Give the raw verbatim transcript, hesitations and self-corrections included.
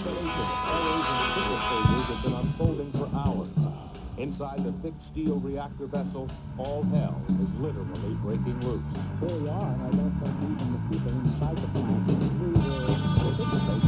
combination of errors and equipment failures have been unfolding for hours. Inside the thick steel reactor vessel, all hell is literally breaking loose. Here we are, and I guess that's even the people inside the plant through the equipment